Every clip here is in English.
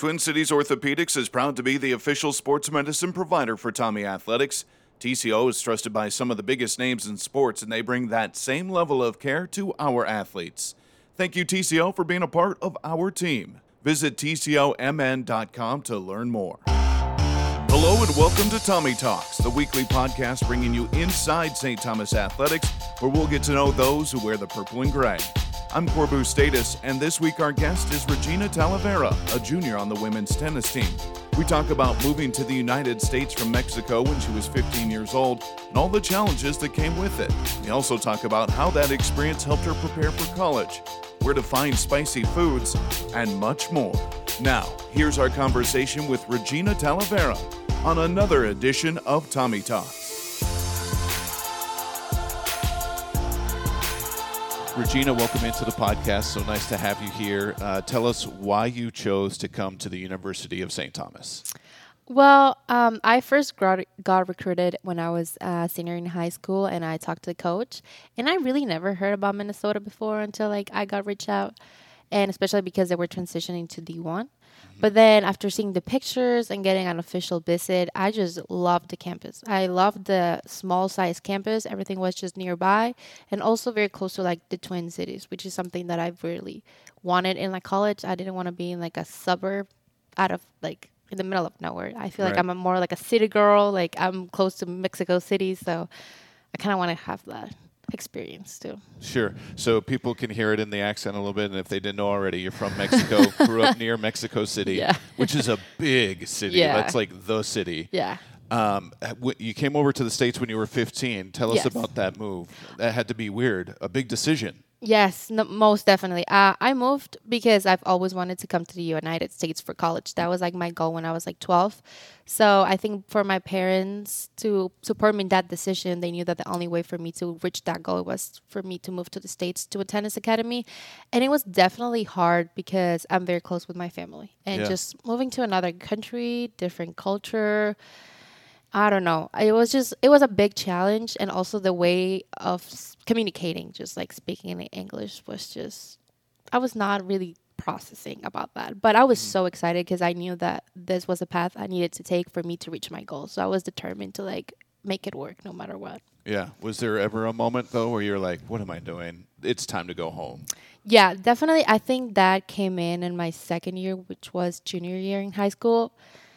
Twin Cities Orthopedics is proud to be the official sports medicine provider for Tommy Athletics. TCO is trusted by some of the biggest names in sports, and they bring that same level of care to our athletes. Thank you, TCO, for being a part of our team. Visit TCOMN.com to learn more. Hello and welcome to Tommy Talks, the weekly podcast bringing you inside St. Thomas Athletics, where we'll get to know those who wear the purple and gray. I'm Corbu Status, and this week our guest is Regina Talavera, a junior on the women's tennis team. We talk about moving to the United States from Mexico when she was 15 years old and all the challenges that came with it. We also talk about how that experience helped her prepare for college, where to find spicy foods, and much more. Now, here's our conversation with Regina Talavera on another edition of Tommy Talks. Regina, welcome into the podcast. So nice to have you here. Tell us why you chose to come to the University of St. Thomas. Well, I first got recruited when I was a senior in high school, and I talked to the coach. And I really never heard about Minnesota before until I got reached out, and especially because they were transitioning to D1. But then after seeing the pictures and getting an official visit, I just loved the campus. I loved the small size campus. Everything was just nearby and also very close to the Twin Cities, which is something that I really wanted in college. I didn't want to be in a suburb out of in the middle of nowhere. I feel like I'm more like a city girl. I'm close to Mexico City, so I kind of want to have that experience too. Sure. So people can hear it in the accent a little bit, and if they didn't know already, you're from Mexico, grew up near Mexico City, which is a big city. Yeah. That's like the city. Yeah. You came over to the States when you were 15. Tell us about that move. That had to be weird. A big decision. Yes, most definitely. I moved because I've always wanted to come to the United States for college. That was my goal when I was 12. So I think for my parents to support me in that decision, they knew that the only way for me to reach that goal was for me to move to the States to a tennis academy. And it was definitely hard because I'm very close with my family. And just moving to another country, different culture, I don't know. It was a big challenge. And also the way of communicating, just speaking in English I was not really processing about that. But I was so excited because I knew that this was a path I needed to take for me to reach my goal. So I was determined to make it work no matter what. Yeah. Was there ever a moment though where you're like, what am I doing? It's time to go home. Yeah, definitely. I think that came in my second year, which was junior year in high school.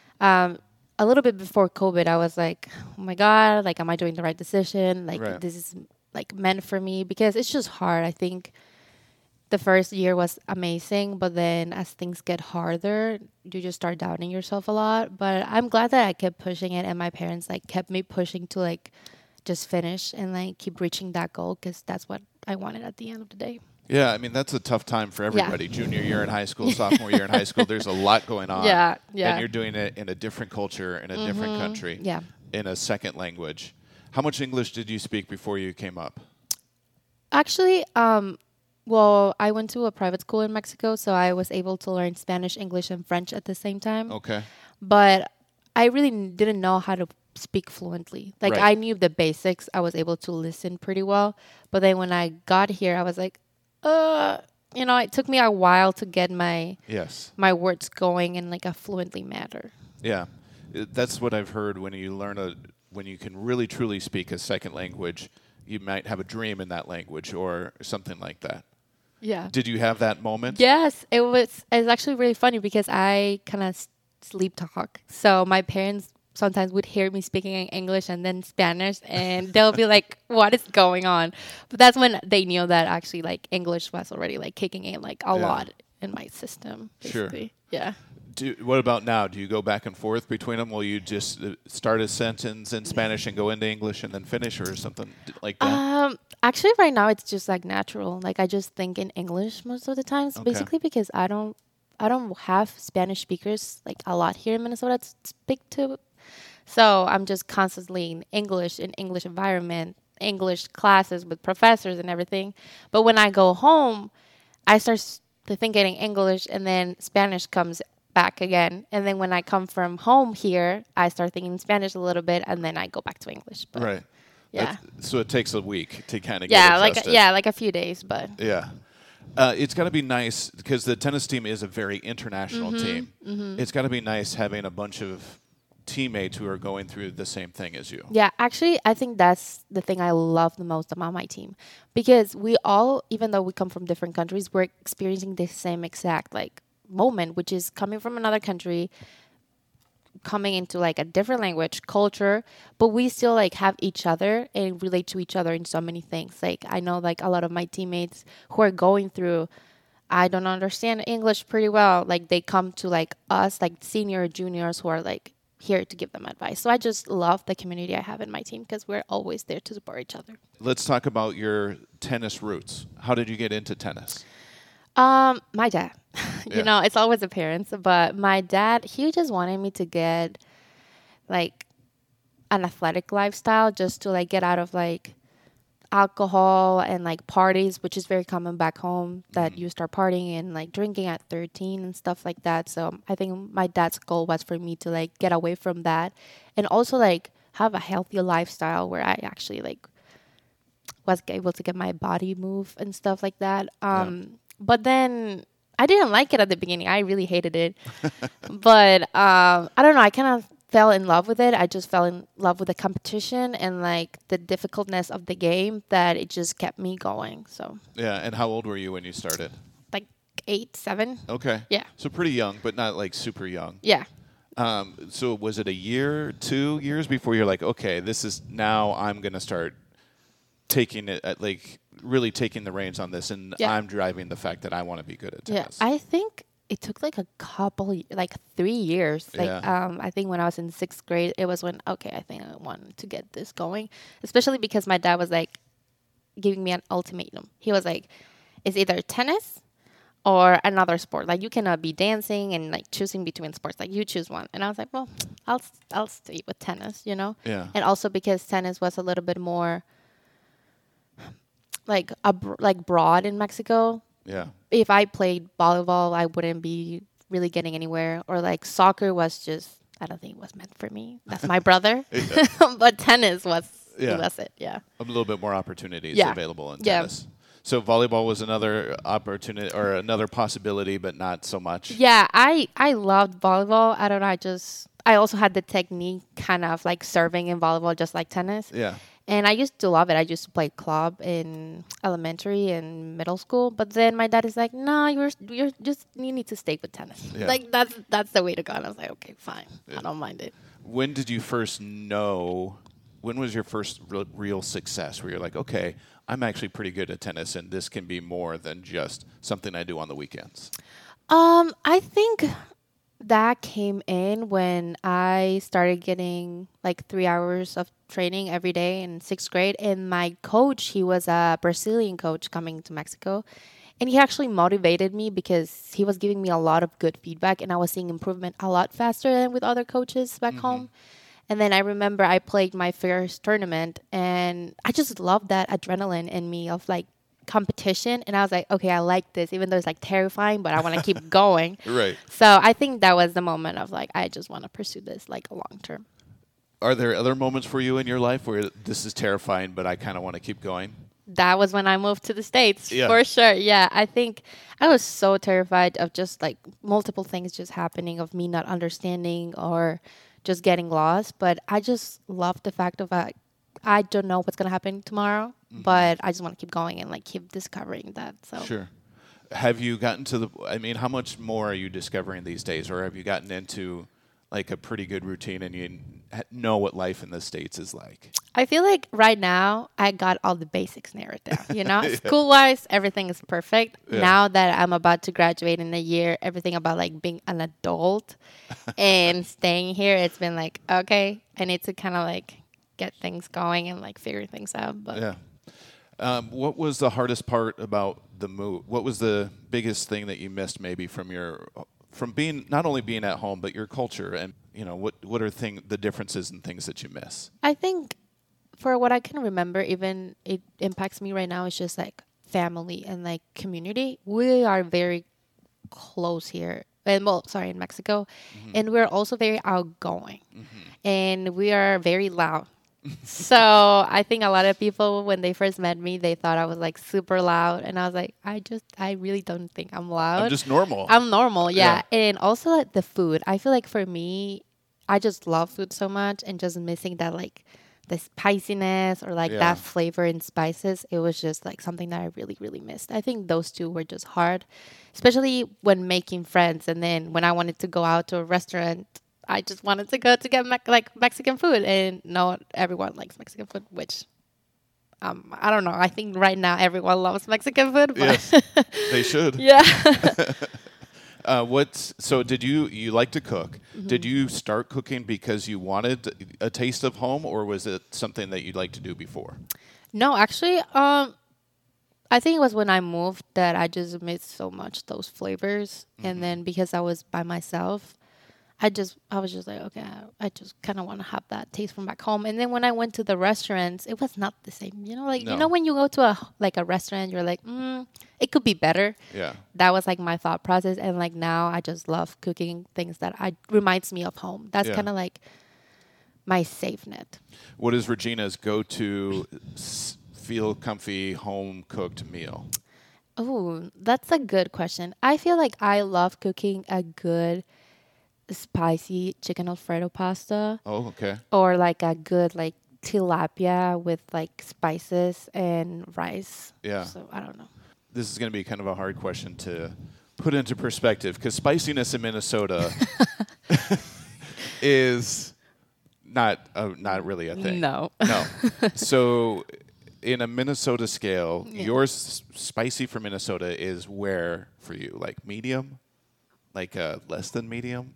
A little bit before COVID, I was like, oh my God, am I doing the right decision? This is meant for me, because it's just hard. I think the first year was amazing, but then as things get harder, you just start doubting yourself a lot. But I'm glad that I kept pushing it, and my parents kept me pushing to just finish and keep reaching that goal, because that's what I wanted at the end of the day. Yeah, I mean, that's a tough time for everybody. Yeah. Junior year in high school, sophomore year in high school, there's a lot going on. Yeah. And you're doing it in a different culture, in a different country, in a second language. How much English did you speak before you came up? Actually, I went to a private school in Mexico, so I was able to learn Spanish, English, and French at the same time. Okay. But I really didn't know how to speak fluently. I knew the basics. I was able to listen pretty well. But then when I got here, I was like, it took me a while to get my words going in a fluently manner. Yeah, that's what I've heard. When you can really truly speak a second language, you might have a dream in that language or something like that. Yeah. Did you have that moment? Yes, it's actually really funny because I kind of sleep talk. So my parents sometimes would hear me speaking in English and then Spanish, and they'll be like, what is going on? But that's when they knew that actually English was already kicking in a lot in my system, basically. Sure. Yeah. What about now? Do you go back and forth between them? Will you just start a sentence in Spanish and go into English and then finish, or something like that? Actually, right now it's just natural. I just think in English most of the times, basically because I don't have Spanish speakers a lot here in Minnesota to speak to. So I'm just constantly in English environment, English classes with professors and everything. But when I go home, I start to think in English, and then Spanish comes back again. And then when I come from home here, I start thinking Spanish a little bit, and then I go back to English. But right. Yeah. So it takes a week to kind of get adjusted. Like a few days, but. Yeah. It's got to be nice because the tennis team is a very international team. It's got to be nice having a bunch of teammates who are going through the same thing as you. Yeah, actually, I think that's the thing I love the most about my team, because we all, even though we come from different countries, we're experiencing the same exact like moment, which is coming from another country, coming into like a different language, culture, but we still like have each other and relate to each other in so many things. Like I know like a lot of my teammates who are going through, I don't understand English pretty well. Like they come to like us, like senior juniors who are like here to give them advice. So I just love the community I have in my team because we're always there to support each other. Let's talk about your tennis roots. How did you get into tennis? My dad. Yeah. You know, it's always the parents, but my dad, he just wanted me to get like an athletic lifestyle, just to like get out of like alcohol and like parties, which is very common back home, that you start partying and like drinking at 13 and stuff like that. So I think my dad's goal was for me to like get away from that and also like have a healthy lifestyle where I actually like was able to get my body move and stuff like that. But then I didn't like it at the beginning. I really hated it. But I don't know. I kind of fell in love with it. I just fell in love with the competition and like the difficultness of the game, that it just kept me going. So Yeah, and how old were you when you started? like 8, 7. Okay. Yeah. So pretty young, but not like super young. Yeah. So was it a year, 2 years before you're like, okay, this is now I'm going to start taking it, like really taking the reins on this, and Yeah. I'm driving the fact that I want to be good at Yeah. tennis. I think it took like a couple, like 3 years. Like, Yeah. I think when I was in 6th grade, it was when, okay, I think I want to get this going, especially because my dad was like giving me an ultimatum. He was like, it's either tennis or another sport. Like you cannot be dancing and like choosing between sports. Like you choose one. And I was like, well, I'll stay with tennis, you know? Yeah. And also because tennis was a little bit more like broad in Mexico. Yeah. If I played volleyball, I wouldn't be really getting anywhere. Or like soccer was just, I don't think it was meant for me. That's my brother. But tennis was it. Yeah. A little bit more opportunities Yeah. available in Yeah. tennis. So volleyball was another opportunity or another possibility, but not so much. Yeah, I loved volleyball. I don't know. I also had the technique kind of like serving in volleyball, just like tennis. Yeah. And I used to love it. I used to play club in elementary and middle school. But then my dad is like, "No, you need to stay with tennis. Yeah. Like that's the way to go." And I was like, "Okay, fine. I don't mind it." When did you first know? When was your first real success where you're like, okay, I'm actually pretty good at tennis, and this can be more than just something I do on the weekends? I think that came in when I started getting like 3 hours of training every day in 6th grade. And my coach, he was a Brazilian coach coming to Mexico. And he actually motivated me because he was giving me a lot of good feedback, and I was seeing improvement a lot faster than with other coaches back home. And then I remember I played my first tournament, and I just loved that adrenaline in me of like competition. And I was like, okay, I like this, even though it's like terrifying, but I want to keep going. Right. So I think that was the moment of like, I just want to pursue this like a long term. Are there other moments for you in your life where this is terrifying, but I kind of want to keep going? That was when I moved to the States, Yeah. for sure. Yeah, I think I was so terrified of just like multiple things just happening, of me not understanding or just getting lost. But I just love the fact of I don't know what's going to happen tomorrow, but I just want to keep going and like keep discovering that. So Sure. Have you gotten to I mean, how much more are you discovering these days, or have you gotten into like a pretty good routine and you know what life in the States is like? I feel like right now I got all the basics narrowed down. You know, school-wise, everything is perfect. Yeah. Now that I'm about to graduate in a year, everything about like being an adult and staying here, it's been like, okay, I need to kind of like get things going and like figure things out. But Yeah. What was the hardest part about the move? What was the biggest thing that you missed maybe from being not only being at home but your culture, and you know what are the differences and things that you miss? I think for what I can remember, even it impacts me right now, is just like family and like community. We are very close here. And well, sorry, in Mexico. And we're also very outgoing. And we are very loud. So I think a lot of people, when they first met me, they thought I was like super loud. And I was like, I really don't think I'm loud. I'm just normal. I'm normal, yeah. Yeah. And also like the food. I feel like for me, I just love food so much, and just missing that like the spiciness or like Yeah. that flavor and spices. It was just like something that I really, really missed. I think those two were just hard, especially when making friends. And then when I wanted to go out to a restaurant, I just wanted to go to get like Mexican food, and not everyone likes Mexican food, which I don't know. I think right now everyone loves Mexican food. But Yes, they should. yeah. So did you like to cook? Mm-hmm. Did you start cooking because you wanted a taste of home, or was it something that you'd like to do before? No, actually, I think it was when I moved that I just missed so much those flavors. And then because I was by myself, I was just like, okay, I just kind of want to have that taste from back home. And then when I went to the restaurants, it was not the same. Like No. when you go to a restaurant, you're like, it could be better. Yeah. That was like my thought process. And like now, I just love cooking things that reminds me of home. That's Yeah. kind of like my safe net. What is Regina's go-to feel comfy home cooked meal? Oh, that's a good question. I feel like I love cooking a good spicy chicken Alfredo pasta, Oh, okay. or like a good like tilapia with like spices and rice. Yeah. So I don't know. This is going to be kind of a hard question to put into perspective because spiciness in Minnesota is not really a thing. No. No. So, in a Minnesota scale, your spicy for Minnesota is where for you? Like medium? Like less than medium?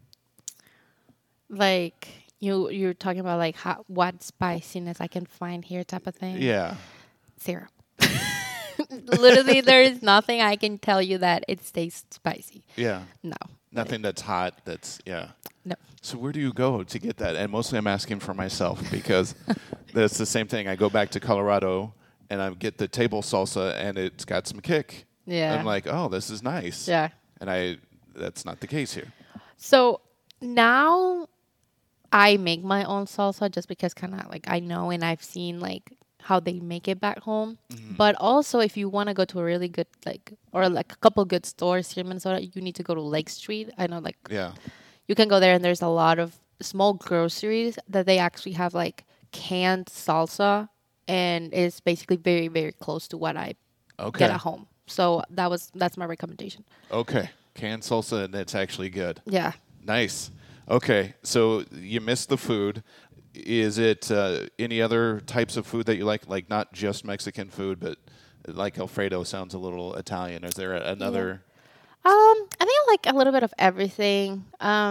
Like you're talking about like what spiciness I can find here type of thing. Yeah. 0. Literally, there is nothing I can tell you that it stays spicy. Yeah. No. Nothing that's hot. That's yeah. No. So where do you go to get that? And mostly I'm asking for myself because that's the same thing. I go back to Colorado and I get the table salsa and it's got some kick. Yeah. I'm like, oh, this is nice. Yeah. And that's not the case here. So now I make my own salsa just because kind of like I know and I've seen like how they make it back home. But also if you want to go to a really good like or like a couple good stores here in Minnesota, you need to go to Lake Street. I know like Yeah. you can go there and there's a lot of small groceries that they actually have like canned salsa, and it's basically very, very close to what I Okay. get at home. So that's my recommendation. Okay. Canned salsa and it's actually good. Yeah. Nice. Okay. So you missed the food. Is it any other types of food that you like? Like not just Mexican food, but like Alfredo sounds a little Italian. Is there another? I think I like a little bit of everything.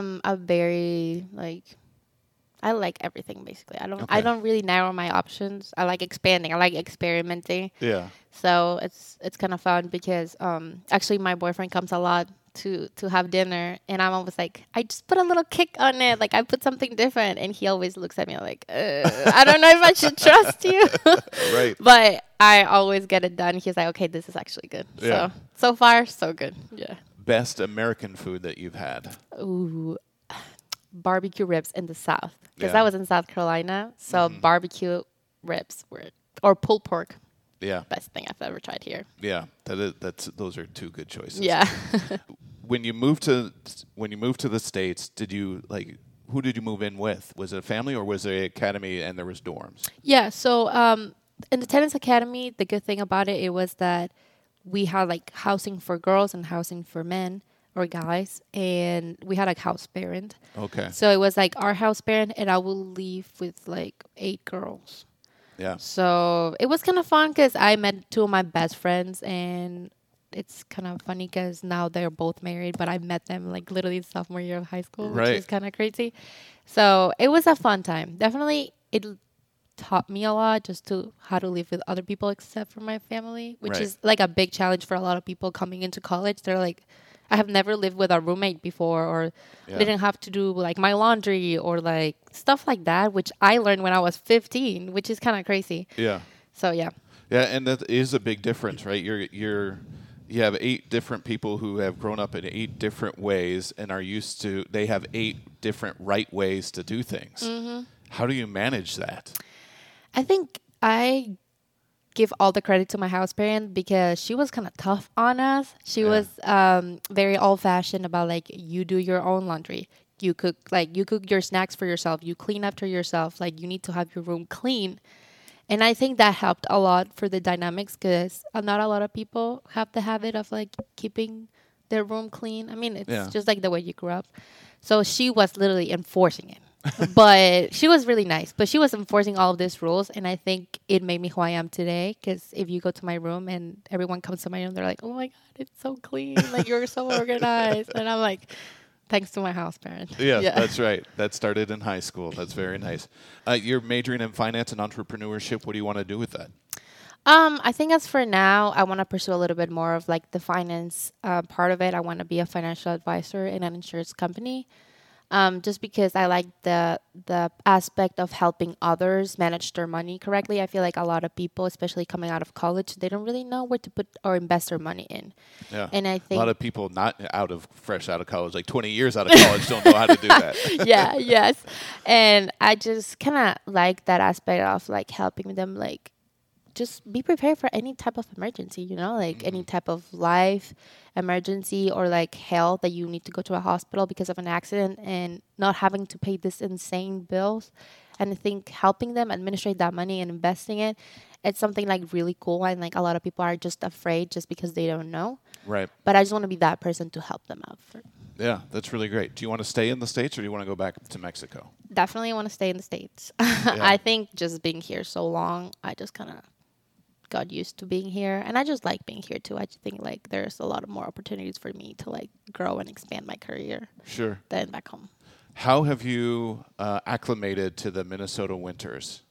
I like everything basically. I Okay. don't really narrow my options. I like expanding. I like experimenting. Yeah. So it's kind of fun because actually my boyfriend comes a lot to have dinner, and I'm always like, I just put a little kick on it, like I put something different, and he always looks at me like, I don't know if I should trust you. Right. But I always get it done. He's like, okay, this is actually good. Yeah. So far so good. Yeah. Best American food that you've had? Ooh, barbecue ribs in the South, because Yeah. I was in South Carolina. So barbecue ribs or pulled pork, Yeah. best thing I've ever tried here. Yeah. Those are two good choices. Yeah. When you moved to the States, who did you move in with? Was it a family or was it an academy and there was dorms? Yeah. So in the tennis academy, the good thing about it was that we had like housing for girls and housing for men or guys, and we had like house parent. Okay. So it was like our house parent, and I will leave with like 8 girls. Yeah. So it was kind of fun because I met 2 of my best friends, and it's kind of funny because now they're both married, but I met them like literally sophomore year of high school, Right. which is kind of crazy. So it was a fun time. Definitely, it taught me a lot just to how to live with other people except for my family, which Right. is like a big challenge for a lot of people coming into college. They're like, I have never lived with a roommate before, or Yeah. didn't have to do like my laundry or like stuff like that, which I learned when I was 15, which is kind of crazy. Yeah. So yeah. Yeah, and that is a big difference, right? You have 8 different people who have grown up in 8 different ways and are used to. They have 8 different right ways to do things. Mm-hmm. How do you manage that? I think I give all the credit to my house parent because she was kind of tough on us. She was very old fashioned about like you do your own laundry. You cook your snacks for yourself. You clean after yourself. Like you need to have your room clean. And I think that helped a lot for the dynamics because not a lot of people have the habit of like keeping their room clean. I mean, it's just like the way you grew up. So she was literally enforcing it. But she was really nice. But she was enforcing all of these rules. And I think it made me who I am today. Because if you go to my room and everyone comes to my room, they're like, oh my God, it's so clean. Like you're so organized. And I'm like, thanks to my house parent. Yes, yeah, that's right. That started in high school. That's very nice. You're majoring in finance and entrepreneurship. What do you want to do with that? I think as for now, I want to pursue a little bit more of like the finance part of it. I want to be a financial advisor in an insurance company. Just because I like the aspect of helping others manage their money correctly. I feel like a lot of people, especially coming out of college, they don't really know where to put or invest their money in. Yeah. And I think a lot of people not fresh out of college, like 20 years out of college, don't know how to do that. Yeah, yes. And I just kind of like that aspect of like helping them like just be prepared for any type of emergency, like any type of life emergency or like health that you need to go to a hospital because of an accident and not having to pay this insane bills. And I think helping them administrate that money and investing it, it's something like really cool. And like a lot of people are just afraid just because they don't know. Right. But I just want to be that person to help them out. Yeah, that's really great. Do you want to stay in the States or do you want to go back to Mexico? Definitely want to stay in the States. I think just being here so long, I just kind of got used to being here, and I just like being here too. I just think like there's a lot of more opportunities for me to like grow and expand my career. Sure. Than back home. How have you acclimated to the Minnesota winters?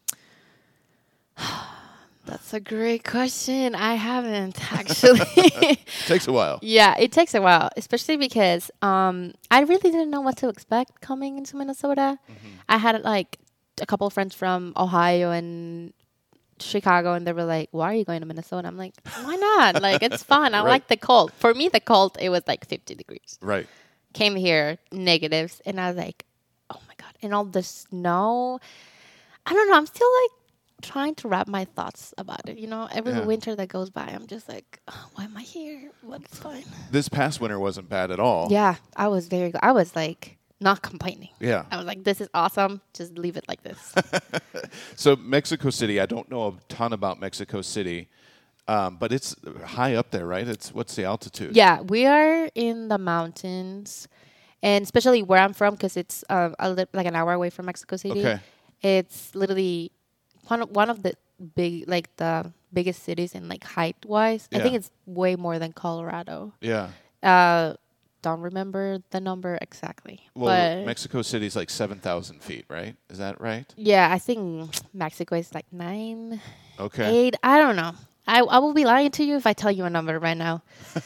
That's a great question. I haven't actually. Takes a while. Yeah, it takes a while, especially because I really didn't know what to expect coming into Minnesota. I had like a couple of friends from Ohio and Chicago, and they were like, why are you going to Minnesota? I'm like, why not? Like, it's fun. I like the cold. For me, the cold, it was like 50 degrees. Right. Came here, negatives, and I was like, oh my God. And all the snow. I don't know. I'm still like trying to wrap my thoughts about it. Every winter that goes by, I'm just like, oh, why am I here? But it's fine. This past winter wasn't bad at all. Yeah, I was very good. I was like, not complaining. Yeah. I was like, this is awesome. Just leave it like this. So Mexico City, I don't know a ton about Mexico City, but it's high up there, right? What's the altitude? Yeah, we are in the mountains, and especially where I'm from, because it's like an hour away from Mexico City. Okay. It's literally one of the the biggest cities in like height-wise. Yeah. I think it's way more than Colorado. Yeah. Don't remember the number exactly. Well, but Mexico City is like 7,000 feet, right? Is that right? Yeah, I think Mexico is like 9, Okay. 8. I don't know. I will be lying to you if I tell you a number right now.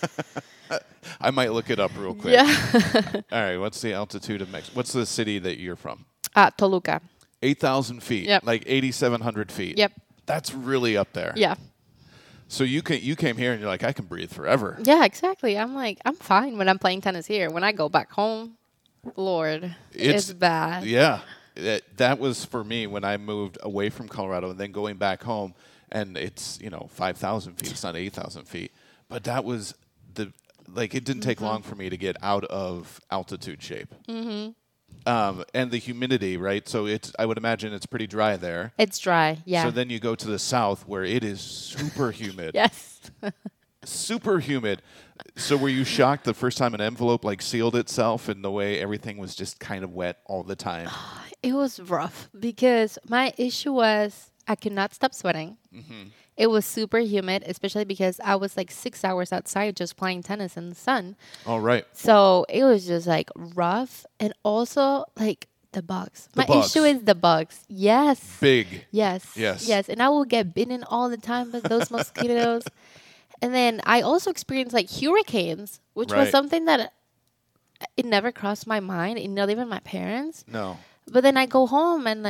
I might look it up real quick. Yeah. All right. What's the altitude of Mexico? What's the city that you're from? Toluca. 8,000 feet. Yep. Like 8,700 feet. Yep. That's really up there. Yeah. So you came here and you're like, I can breathe forever. Yeah, exactly. I'm like, I'm fine when I'm playing tennis here. When I go back home, Lord, it's bad. Yeah. That was for me when I moved away from Colorado and then going back home, and it's 5,000 feet. It's not 8,000 feet, but that was it didn't take long for me to get out of altitude shape. Mm-hmm. And the humidity, right? So I would imagine it's pretty dry there. It's dry, yeah. So then you go to the south where it is super humid. Yes. Super humid. So were you shocked the first time an envelope sealed itself and the way everything was just kind of wet all the time? It was rough because my issue was I could not stop sweating. Mm-hmm. It was super humid, especially because I was 6 hours outside just playing tennis in the sun. All right. So it was just rough, and also the bugs. My bugs. issue is the bugs. Yes. Big. Yes. Yes. Yes. And I will get bitten all the time by those mosquitoes. And then I also experienced hurricanes, which was Right. something that it never crossed my mind, and not even my parents. No. But then I go home and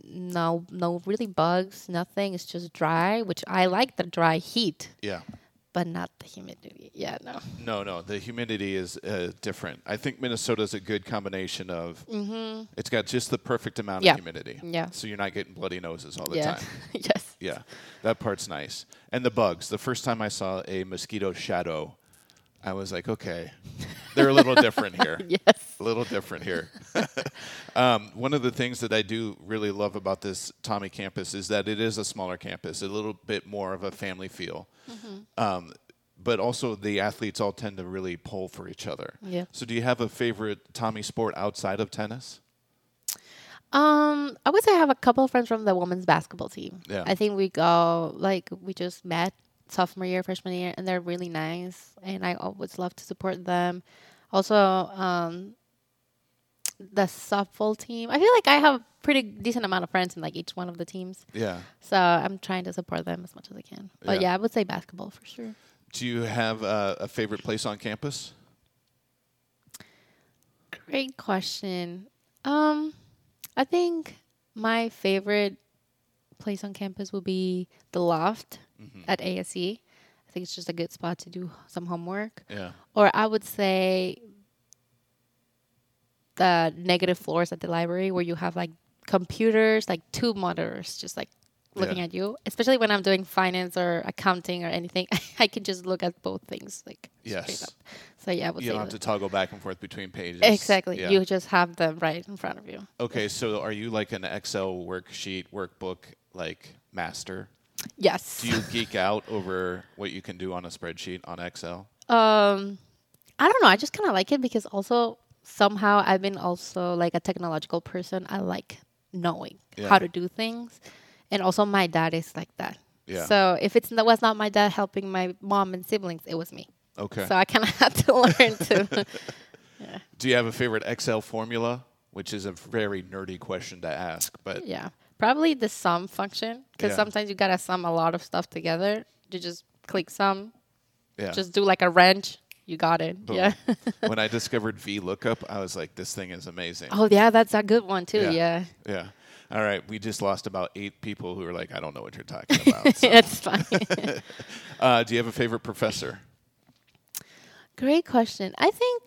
no really bugs, nothing. It's just dry, which I like the dry heat. Yeah. but not the humidity. Yeah, no. No, the humidity is different. I think Minnesota's a good combination of. It's got just the perfect amount Yeah. of humidity. Yeah. So you're not getting bloody noses all the Yeah. time. Yes. Yeah, that part's nice. And the bugs. The first time I saw a mosquito shadow, I was like, okay, they're a little different here. Yes. A little different here. One of the things that I do really love about this Tommy campus is that it is a smaller campus, a little bit more of a family feel. But also the athletes all tend to really pull for each other. Yeah. So do you have a favorite Tommy sport outside of tennis? I would say I have a couple of friends from the women's basketball team. Yeah. I think we just met sophomore year, freshman year, and they're really nice, and I always love to support them. Also, the softball team. I feel like I have a pretty decent amount of friends in like each one of the teams, Yeah. so I'm trying to support them as much as I can. But Yeah. yeah, I would say basketball for sure. Do you have a favorite place on campus? Great question. I think my favorite place on campus will be the loft at ASE. I think it's just a good spot to do some homework. Yeah. Or I would say the negative floors at the library where you have like computers, like two monitors just like looking Yeah. at you. Especially when I'm doing finance or accounting or anything, I can just look at both things like straight Yes. up. So yeah, I would You say don't have to that. toggle back and forth between pages. Exactly. Yeah. You just have them right in front of you. Okay, so are you like an Excel worksheet, workbook, like master? Yes. Do you geek out over what you can do on a spreadsheet on Excel? I don't know. I just kind of like it because also somehow I've been also like a technological person. I like knowing Yeah. how to do things, and also my dad is like that. Yeah. So if it was not my dad helping my mom and siblings, it was me. Okay. So I kind of had to learn to. Do you have a favorite Excel formula? Which is a very nerdy question to ask, but Yeah, probably the sum function because Yeah. sometimes you gotta sum a lot of stuff together. You just click sum, yeah. just do like a wrench. You got it. Boom. Yeah. When I discovered VLOOKUP, I was like, this thing is amazing. Oh yeah, that's a good one too. Yeah. Yeah. All right. We just lost about 8 people who are like, I don't know what you're talking about. So, It's fine. do you have a favorite professor? Great question. I think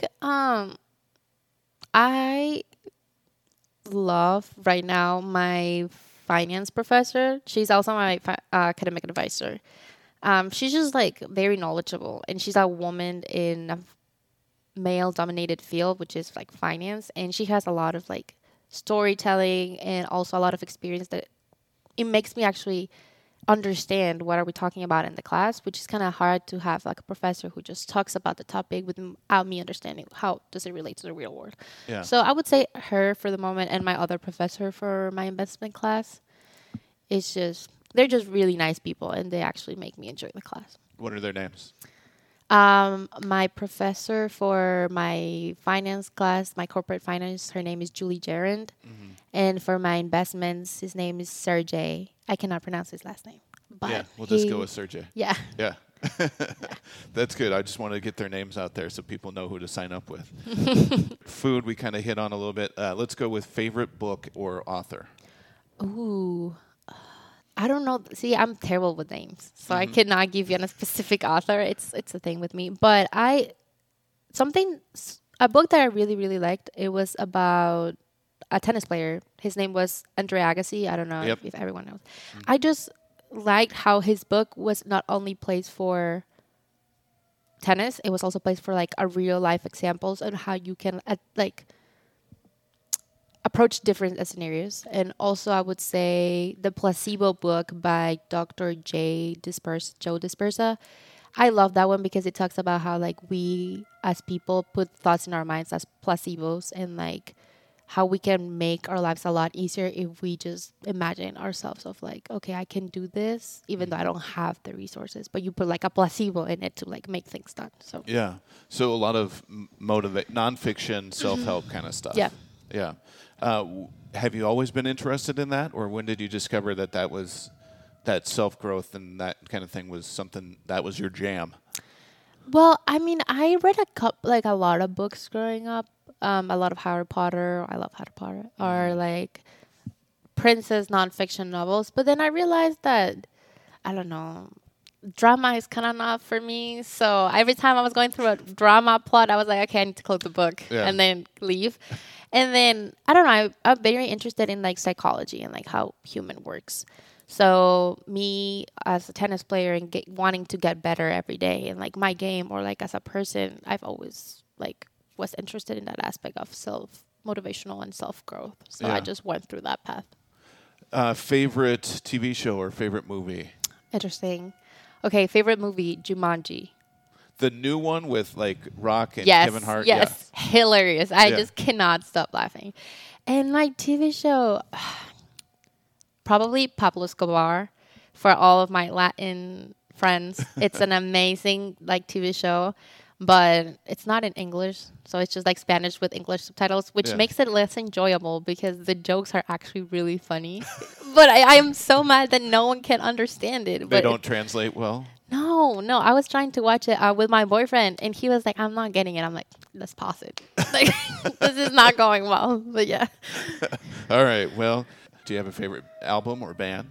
I love right now my finance professor. She's also my academic advisor. She's just like very knowledgeable, and she's a woman in a male-dominated field, which is like finance, and she has a lot of like storytelling and also a lot of experience that it makes me actually understand what are we talking about in the class, which is kind of hard to have like a professor who just talks about the topic without me understanding how does it relate to the real world. Yeah. So I would say her for the moment, and my other professor for my investment class. It's just they're just really nice people, and they actually make me enjoy the class. What are their names? My professor for my finance class, my corporate finance, her name is Julie Gerand. And for my investments, his name is Sergey. I cannot pronounce his last name. But Yeah, we'll just go with Sergey. Yeah. Yeah. That's good. I just want to get their names out there so people know who to sign up with. Food, we kind of hit on a little bit. Let's go with favorite book or author. Ooh. I don't know. See, I'm terrible with names, so I cannot give you a specific author. It's a thing with me. But a book that I really, really liked, it was about a tennis player. His name was Andre Agassi. I don't know Yep. if everyone knows. I just liked how his book was not only placed for tennis, it was also placed for like a real life examples and how you can approach different scenarios. And also I would say the Placebo book by Dr. Joe Dispersa. I love that one because it talks about how like we as people put thoughts in our minds as placebos, and like how we can make our lives a lot easier if we just imagine ourselves of like, okay, I can do this even though I don't have the resources, but you put like a placebo in it to like make things done. So Yeah. So a lot of nonfiction, self-help kind of stuff. Yeah. Yeah. Have you always been interested in that, or when did you discover that self-growth and that kind of thing was something that was your jam? Well, I mean, I read a lot of books growing up. A lot of Harry Potter. I love Harry Potter. Or like princess nonfiction novels. But then I realized that, I don't know, drama is kind of not for me. So every time I was going through a drama plot, I was like, okay, I need to close the book and then leave. And then I don't know. I'm very interested in like psychology and like how human works. So me as a tennis player and wanting to get better every day and like my game or like as a person, I've always like was interested in that aspect of motivational and self growth. So I just went through that path. Favorite TV show or favorite movie? Interesting. Okay, favorite movie, Jumanji. The new one with like Rock and Kevin Hart? Yes, hilarious. I just cannot stop laughing. And my TV show, probably Pablo Escobar for all of my Latin friends. It's an amazing like TV show, but it's not in English. So it's just like Spanish with English subtitles, which makes it less enjoyable because the jokes are actually really funny. But I am so mad that no one can understand it. They don't translate well? No. I was trying to watch it with my boyfriend, and he was like, I'm not getting it. I'm like, let's pause it. Like, this is not going well. But yeah. All right. Well, do you have a favorite album or band?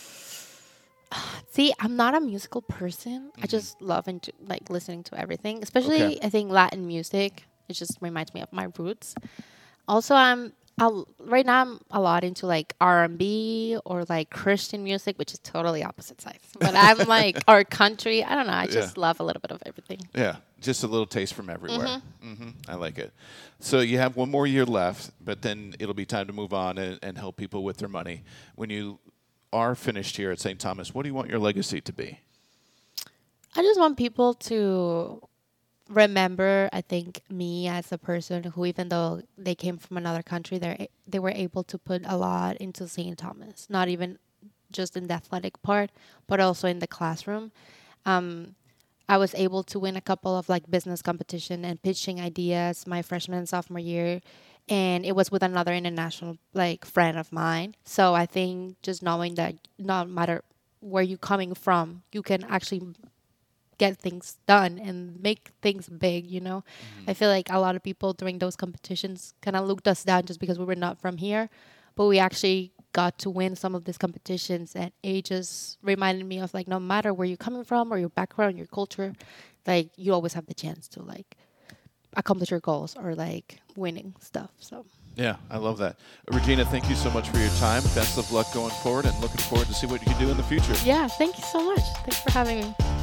See, I'm not a musical person. I just love like listening to everything, especially I think Latin music. It just reminds me of my roots. Also, right now I'm a lot into like R&B or like Christian music, which is totally opposite sides. But I'm like, or country. I don't know. I just love a little bit of everything. Yeah, just a little taste from everywhere. I like it. So you have one more year left, but then it'll be time to move on and help people with their money. When you are finished here at St. Thomas, what do you want your legacy to be? I just want people to remember, I think, me as a person who, even though they came from another country, they were able to put a lot into St. Thomas, not even just in the athletic part, but also in the classroom. I was able to win a couple of like business competition and pitching ideas my freshman and sophomore year, and it was with another international like friend of mine. So I think just knowing that no matter where you're coming from, you can actually get things done and make things big, you know. I feel like a lot of people during those competitions kind of looked us down just because we were not from here, but we actually got to win some of these competitions, and it just reminded me of like, no matter where you're coming from or your background, your culture, like you always have the chance to like accomplish your goals or like winning stuff. So yeah, I love that. Regina, thank you so much for your time. Best of luck going forward, and looking forward to see what you can do in the future. yeah, thank you so much. Thanks for having me.